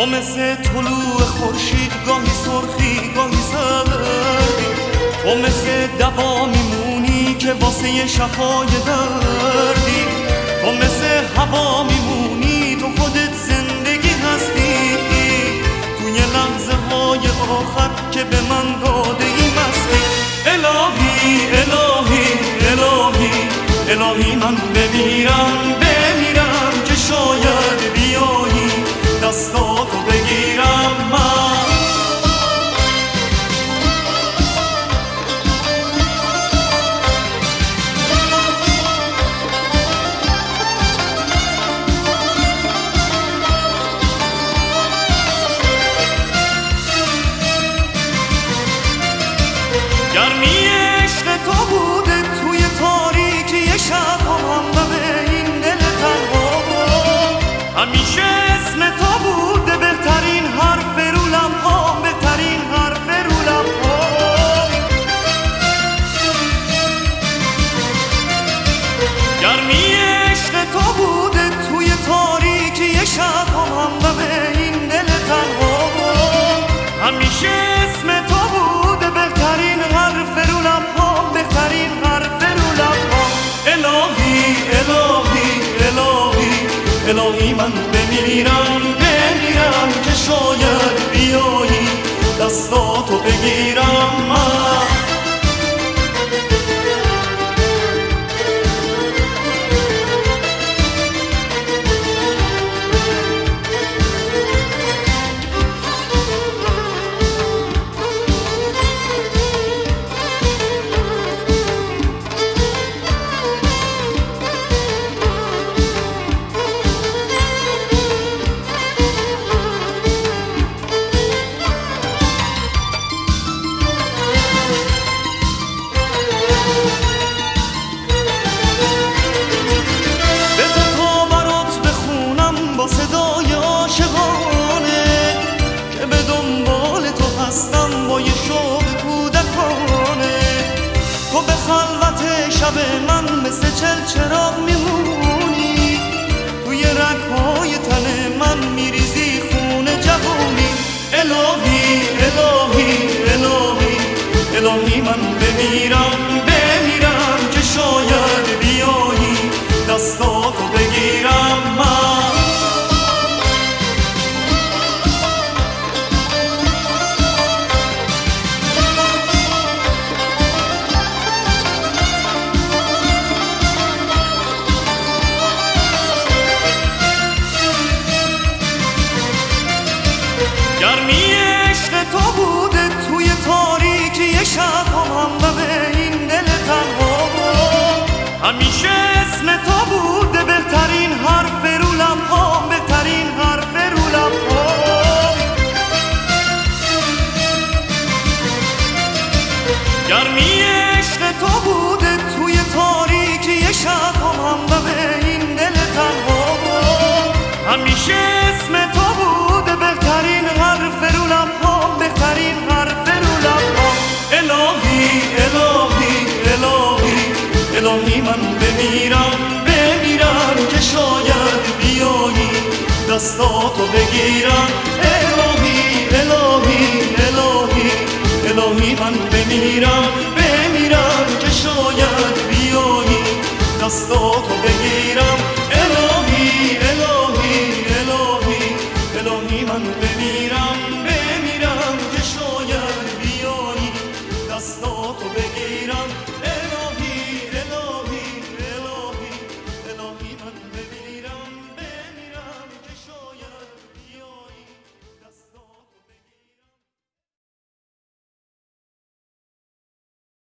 تو مثل طلوع خورشید، گاهی سرخی گاهی زردی. تو مثل دوا میمونی که واسه شفای دردی. تو مثل هوا میمونی، تو خودت زندگی هستی. توی لحظه های آخر که به من داده ای مستی. الهی الهی الهی الهی من بمیرم که شاید بیایی دستاتو بگیرم من. گرمی عشق تو بوده توی تاریکی شب هم به این دل تنها. همیشه اسم تو بوده بهترین حرف رو لب‌ها، بهترین حرف رو لب‌ها. گرمی عشق تو بوده توی تاریکی شب هم به این دل تنها. همیشه اسم تو بوده بهترین حرف رو لب‌ها، بهترین حرف رو لب‌ها. الهی الهی الهی الهی من بمیرم که شاید بیایی دستاتو بگیرم من. با صدای عاشقانه که به دنبال تو هستم با یه شوق کودکانه. تو به خلوت شب من مثل چراغ میمونی، توی رگ‌های تن من میریزی خون جوانی. الهی الهی الهی الهی من بمیرم که شاید بیایی دستاتو بگیرم من. گرمی عشق تو بوده توی تاریکی شب هم به این دل تنها. همیشه اسم تو بوده بهترین حرف رو لب‌ها، بهترین حرف رو لب‌ها. گرمی عشق تو بوده توی تاریکی شب هم به این دل تنها. همیشه اسم تو بوده بهترین حرف رو لب‌ها، بهترین حرف رو لب‌ها. الهی الهی الهی الهی من بمیرم که شاید بیایی دستاتو بگیرم. الهی الهی الهی الهی من بمیرم که شاید بیایی دستاتو بگیرم. الهی